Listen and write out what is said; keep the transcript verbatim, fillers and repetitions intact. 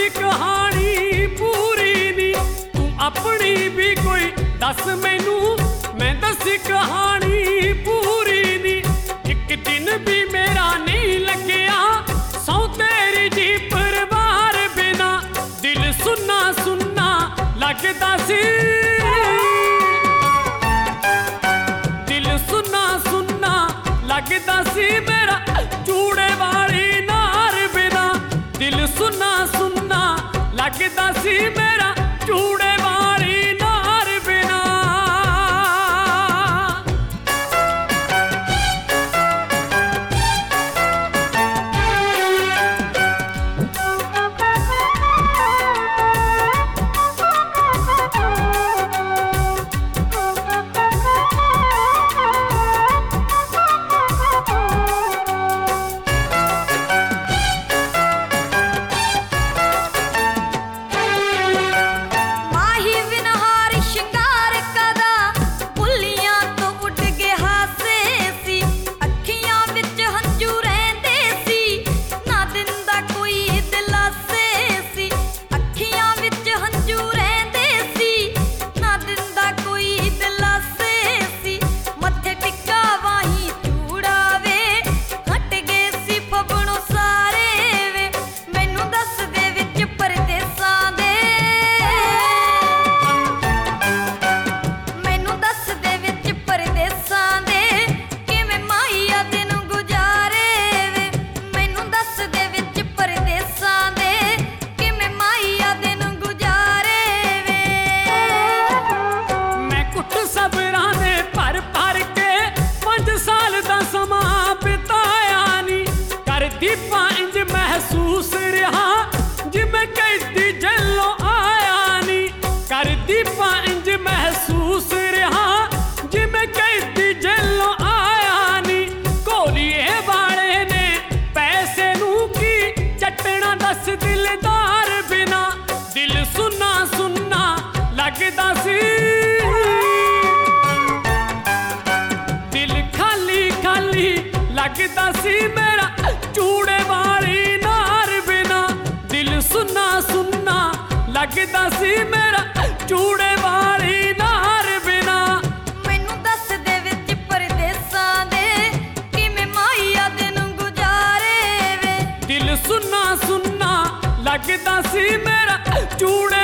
दी कहानी पूरी नी, तू अपनी भी कोई दस मैनू, मैं दसी कहानी पूरी नी। एक दिन भी मेरा नहीं लग्या सौ तेरी जी परिवार बिना, दिल सुन्ना सुन्ना लगदा सी, दिल सुन्ना सुन्ना लगदा सी मेरा चूड़े वाली नार बिना, दिल सुन्ना सुन्ना लगदा सी मेरा चूड़े वाली नार बिना। महसूस रहा जिमें कैदी जल्लों आया नी, कर दीपा इंज महसूस रहा जिमें कैदी जल्लों आया नी। कोलिए वाले ने पैसे नू की चटना दस दिलदार बिना, दिल सुन्ना सुन्ना लगदा सी, दिल खाली खाली लगदा सी मेरा चूड़े वाली नार बिना, दिल सुन्ना सुन्ना लगदा सी मेरा चूड़े वाली नार बिना। मैनू दस दे विच परदेसां दे किवें माईया दिन गुजारे वे, दिल सुन्ना सुन्ना लगदा सी मेरा चूड़े